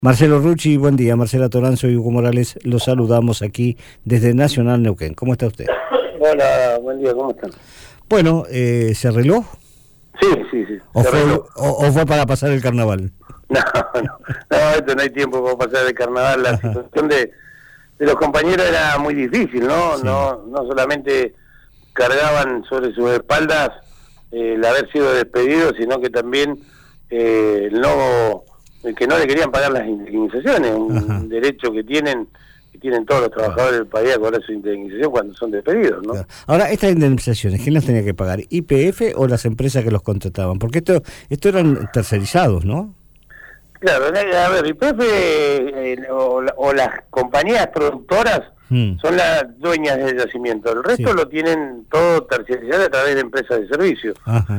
Marcelo Rucci, buen día. Marcela Toranzo y Hugo Morales, los saludamos aquí desde Nacional Neuquén. ¿Cómo está usted? Hola, buen día, ¿cómo están? Bueno, ¿se arregló? Sí. ¿O fue para pasar el carnaval? No, esto no hay tiempo para pasar el carnaval. La situación de los compañeros era muy difícil, ¿no? Sí. No solamente cargaban sobre sus espaldas el haber sido despedidos, sino que también que no le querían pagar las indemnizaciones, un derecho que tienen todos los trabajadores del país a cobrar su indemnización cuando son despedidos, ¿no? Claro. Ahora, estas indemnizaciones, ¿quién las tenía que pagar? ¿YPF o las empresas que los contrataban? Porque esto eran tercerizados, ¿no? Claro, a ver, YPF o las compañías productoras son las dueñas del yacimiento. El resto lo tienen todo terciarizado a través de empresas de servicio.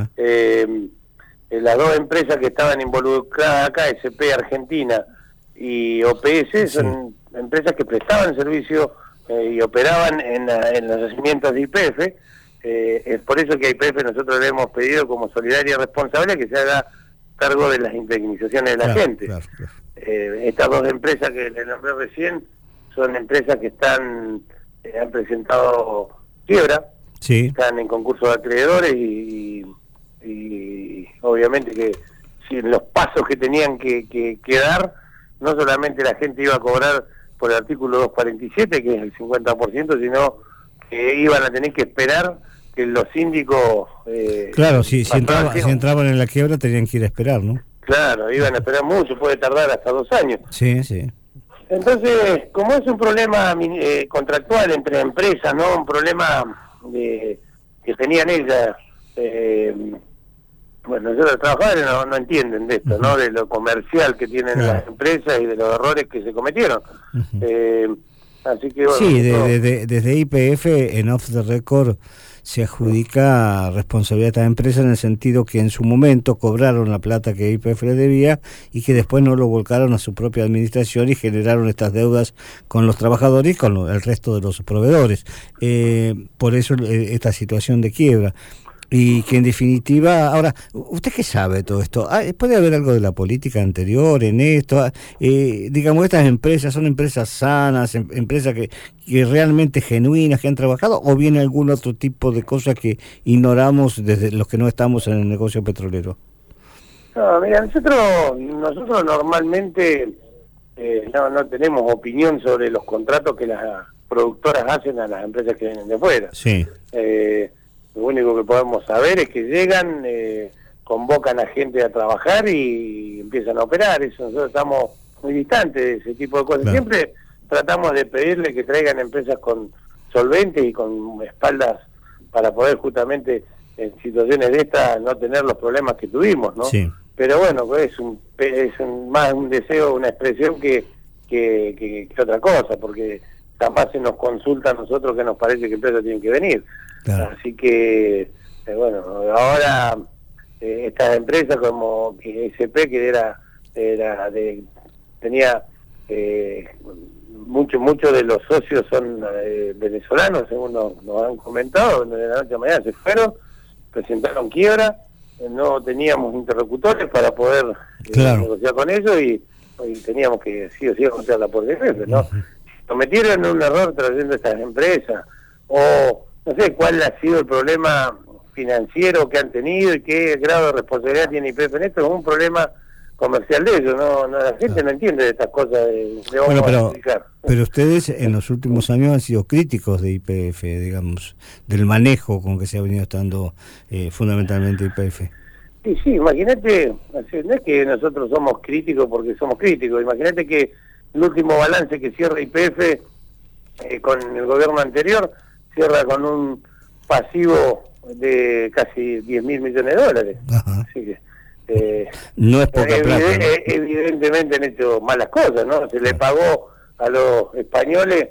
Las dos empresas que estaban involucradas acá, SP Argentina y OPS, son empresas que prestaban servicio y operaban en los yacimientos de YPF. Es por eso que a YPF nosotros le hemos pedido como solidaria responsable que se haga cargo de las indemnizaciones de la gente. Claro. Estas dos empresas que le nombré recién son empresas que han presentado quiebra, están en concurso de acreedores y obviamente que si en los pasos que tenían que dar, no solamente la gente iba a cobrar por el artículo 247, que es el 50%, sino que iban a tener que esperar que los síndicos... claro, si entraban en la quiebra tenían que ir a esperar, ¿no? Claro, iban a esperar mucho, puede tardar hasta 2 años. Sí. Entonces, como es un problema contractual entre empresas, ¿no? Un problema que tenían ellas... bueno, los trabajadores no entienden de esto, ¿no? De lo comercial que tienen las empresas y de los errores que se cometieron. Así que bueno, sí, desde YPF en Off the Record se adjudica responsabilidad a esta empresa en el sentido que en su momento cobraron la plata que YPF le debía y que después no lo volcaron a su propia administración y generaron estas deudas con los trabajadores y con el resto de los proveedores. Por eso esta situación de quiebra. Y que en definitiva, ahora, ¿usted qué sabe de todo esto? ¿Puede haber algo de la política anterior en esto? Digamos, estas empresas son empresas sanas, empresas que realmente genuinas, que han trabajado, o viene algún otro tipo de cosas que ignoramos desde los que no estamos en el negocio petrolero? No, mira, nosotros normalmente no tenemos opinión sobre los contratos que las productoras hacen a las empresas que vienen de fuera. Sí. Lo único que podemos saber es que llegan, convocan a gente a trabajar y empiezan a operar. Eso nosotros estamos muy distantes de ese tipo de cosas. Claro. Siempre tratamos de pedirle que traigan empresas con solventes y con espaldas para poder justamente en situaciones de estas no tener los problemas que tuvimos, ¿no? Sí. Pero bueno, es más un deseo, una expresión que otra cosa, porque capaz se nos consulta a nosotros que nos parece que empresas tienen que venir. Claro. Así que, bueno, ahora estas empresas como SP, que tenía muchos de los socios son venezolanos, según nos han comentado, de la noche a mañana se fueron, presentaron quiebra, no teníamos interlocutores para poder negociar con ellos y teníamos que sí o sí aconsejarla por defensa, ¿no? Cometieron un error trayendo estas empresas, o no sé cuál ha sido el problema financiero que han tenido y qué grado de responsabilidad tiene YPF en esto. Es un problema comercial de ellos, la gente no entiende de estas cosas pero ustedes en los últimos años han sido críticos de YPF, digamos, del manejo con que se ha venido estando fundamentalmente YPF. Sí, imagínate, no es que nosotros somos críticos porque somos críticos, imagínate que el último balance que cierra YPF con el gobierno anterior cierra con un pasivo de casi 10.000 millones de dólares. Así que no es poca plata, ¿no? Evidentemente han hecho malas cosas, ¿no? Se le pagó a los españoles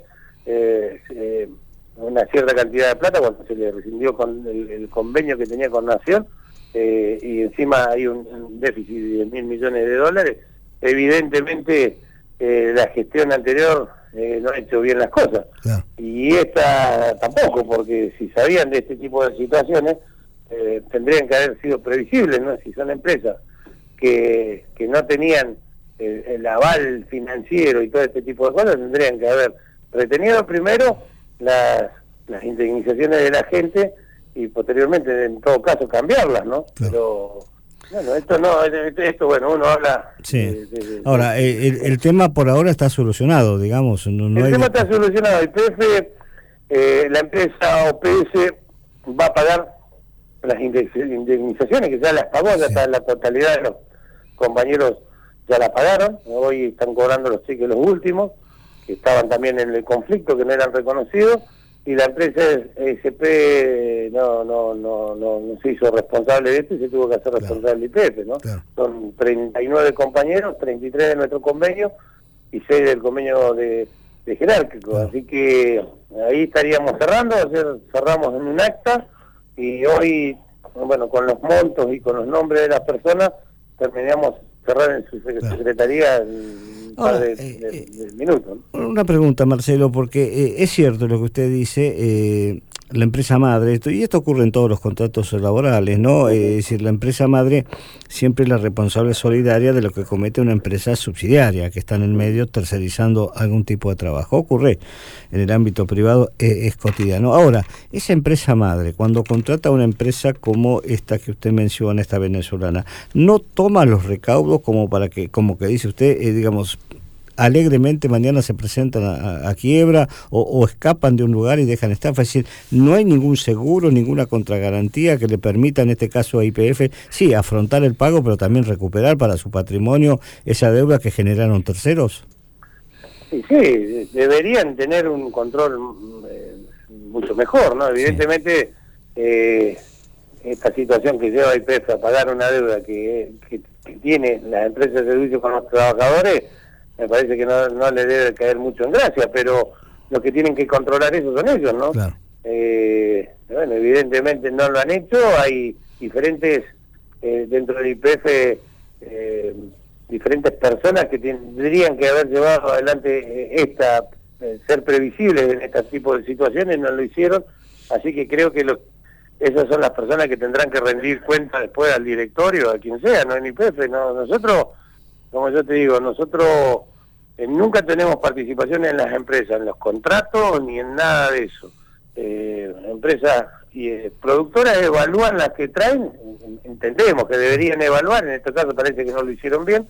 una cierta cantidad de plata cuando se le rescindió con el convenio que tenía con Nación, y encima hay un déficit de 10.000 millones de dólares. Evidentemente la gestión anterior no ha hecho bien las cosas, y esta tampoco, porque si sabían de este tipo de situaciones tendrían que haber sido previsibles, ¿no? Si son empresas que no tenían el aval financiero y todo este tipo de cosas, tendrían que haber retenido primero las indemnizaciones de la gente y posteriormente, en todo caso, cambiarlas, ¿no? Claro. Pero bueno, esto bueno, uno habla... Sí. Ahora, el tema por ahora está solucionado, digamos. No el tema está solucionado. YPF, la empresa OPS va a pagar las indemnizaciones, que ya las pagó, ya está la totalidad de los compañeros ya la pagaron. Hoy están cobrando los cheques los últimos, que estaban también en el conflicto, que no eran reconocidos, y la empresa SP no se hizo responsable de esto y se tuvo que hacer responsable de YPF, ¿no? Claro. Son 39 compañeros, 33 de nuestro convenio y 6 del convenio de jerárquico, claro. Así que ahí estaríamos cerrando, cerramos en un acta, y hoy, bueno, con los montos y con los nombres de las personas, terminamos cerrar en su secretaría en un par de minutos, ¿no? Una pregunta, Marcelo, porque es cierto lo que usted dice, la empresa madre, y esto ocurre en todos los contratos laborales, ¿no? Es decir, la empresa madre siempre es la responsable solidaria de lo que comete una empresa subsidiaria, que está en el medio tercerizando algún tipo de trabajo. Ocurre en el ámbito privado, es cotidiano. Ahora, esa empresa madre, cuando contrata a una empresa como esta que usted menciona, esta venezolana, ¿no toma los recaudos como para que, como que dice usted, digamos, alegremente mañana se presentan a quiebra o escapan de un lugar y dejan estafa? Es decir, no hay ningún seguro, ninguna contragarantía que le permita, en este caso a YPF, sí, afrontar el pago, pero también recuperar para su patrimonio esa deuda que generaron terceros. Sí, deberían tener un control mucho mejor, ¿no? Evidentemente, esta situación que lleva a YPF a pagar una deuda que tiene la empresa de servicios con los trabajadores, me parece que no le debe caer mucho en gracia, pero los que tienen que controlar eso son ellos, ¿no? Claro. Bueno, evidentemente no lo han hecho, hay diferentes, dentro de YPF, diferentes personas que tendrían que haber llevado adelante ser previsibles en este tipo de situaciones, no lo hicieron, así que creo que esas son las personas que tendrán que rendir cuenta después al directorio, a quien sea, no en YPF, no, nosotros, como yo te digo, nosotros nunca tenemos participación en las empresas, en los contratos, ni en nada de eso. Empresas y productoras evalúan las que traen, entendemos que deberían evaluar, en este caso parece que no lo hicieron bien.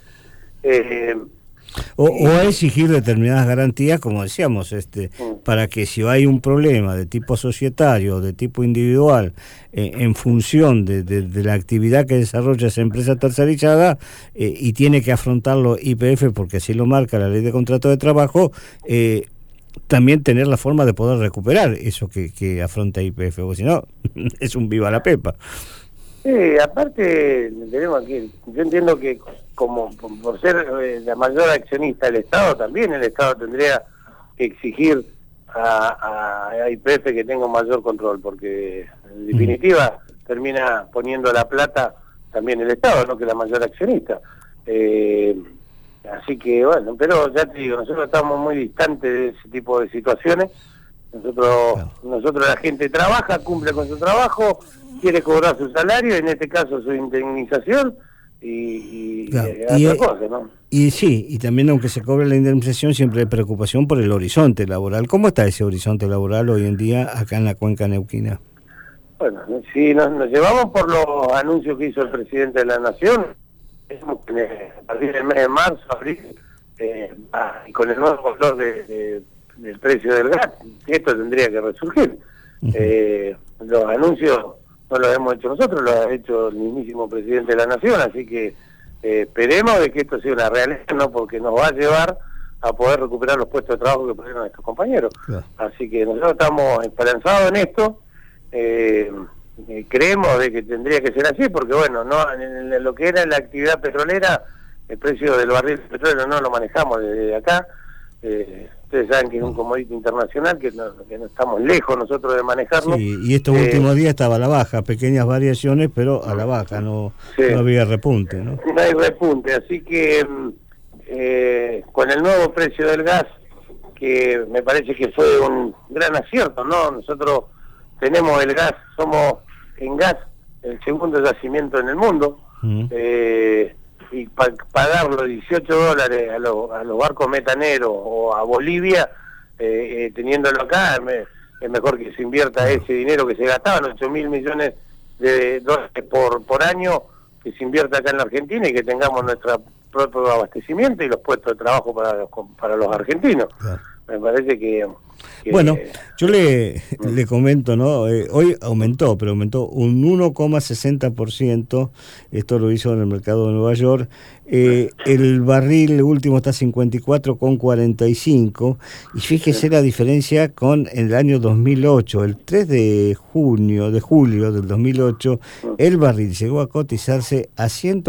O exigir determinadas garantías, como decíamos, para que si hay un problema de tipo societario, de tipo individual, en función de la actividad que desarrolla esa empresa tercerizada, y tiene que afrontarlo YPF porque así lo marca la ley de contrato de trabajo, también tener la forma de poder recuperar eso que afronta YPF, porque si no, es un viva la pepa. Sí, aparte, tenemos aquí, yo entiendo que como por ser la mayor accionista del Estado, también el Estado tendría que exigir a YPF que tenga un mayor control, porque en definitiva termina poniendo la plata también el Estado, no que la mayor accionista. Así que bueno, pero ya te digo, nosotros estamos muy distantes de ese tipo de situaciones. Nosotros la gente trabaja, cumple con su trabajo, quiere cobrar su salario, en este caso su indemnización, y otra cosa, ¿no? Y sí, y también aunque se cobre la indemnización, siempre hay preocupación por el horizonte laboral. ¿Cómo está ese horizonte laboral hoy en día acá en la cuenca neuquina? Bueno, si nos llevamos por los anuncios que hizo el presidente de la Nación, a partir del mes de marzo, abril, y con el nuevo valor del precio del gas, esto tendría que resurgir. Los anuncios no los hemos hecho nosotros, los ha hecho el mismísimo presidente de la Nación, así que esperemos de que esto sea una realidad, ¿no? Porque nos va a llevar a poder recuperar los puestos de trabajo que perdieron estos compañeros. Claro. Así que nosotros estamos esperanzados en esto, creemos de que tendría que ser así, porque bueno, no en lo que era la actividad petrolera, el precio del barril de petróleo no lo manejamos desde acá. Ustedes saben que es un commodity internacional, que no estamos lejos nosotros de manejarlo. Sí, y estos últimos días estaba a la baja, pequeñas variaciones, pero a la baja, no había repunte, ¿no? No hay repunte, así que con el nuevo precio del gas, que me parece que fue un gran acierto, ¿no? Nosotros tenemos el gas, somos en gas el segundo yacimiento en el mundo, y pagar los $18 a los barcos metaneros o a Bolivia, teniéndolo acá, es mejor que se invierta ese dinero que se gastaban, 8.000 millones de dólares por año, que se invierta acá en la Argentina y que tengamos nuestro propio abastecimiento y los puestos de trabajo para los argentinos. Claro. Me parece que bueno, yo le comento, ¿no? Hoy aumentó, pero aumentó un 1,60%, esto lo hizo en el mercado de Nueva York. El barril último está 54,45, y fíjese la diferencia con el año 2008, el 3 de julio del 2008, el barril llegó a cotizarse a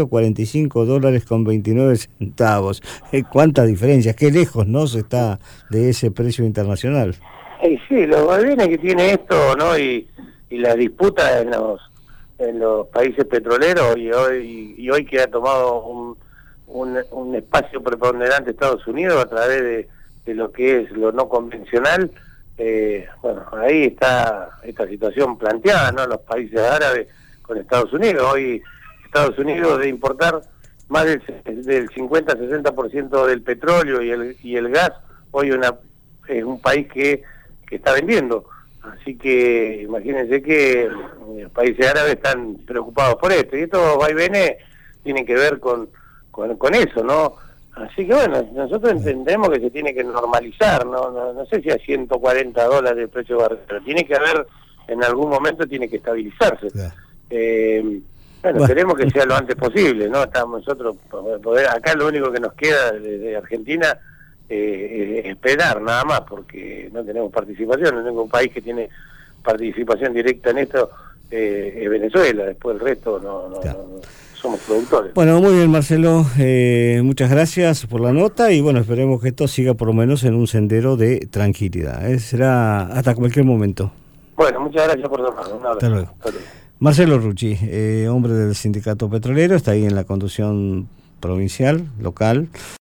$145,29. ¿Cuánta diferencia? Qué lejos, ¿no?, se está de ese precio internacional. Sí, los vaivenes que tiene esto, ¿no? Y la disputa en los países petroleros, y hoy que ha tomado un espacio preponderante Estados Unidos a través de lo que es lo no convencional. Bueno, ahí está esta situación planteada, ¿no? Los países árabes con Estados Unidos. Hoy Estados Unidos, de importar más del 50-60% del petróleo y el gas, hoy es un país que está vendiendo. Así que imagínense que los países árabes están preocupados por esto, y estos vaivenes tienen que ver con eso, ¿no? Así que bueno, nosotros entendemos que se tiene que normalizar, no sé si a $140 el precio barril, pero tiene que haber, en algún momento tiene que estabilizarse. Bueno, queremos que sea lo antes posible, ¿no? Estamos nosotros, acá lo único que nos queda desde Argentina esperar nada más, porque no tenemos participación. No tengo un país que tiene participación directa en esto, es Venezuela. Después el resto no somos productores. Bueno, muy bien, Marcelo, muchas gracias por la nota, y bueno, esperemos que esto siga por lo menos en un sendero de tranquilidad. Será hasta cualquier momento. Bueno, muchas gracias por tomar. Hasta luego. Marcelo Rucci, hombre del sindicato petrolero, está ahí en la conducción provincial, local.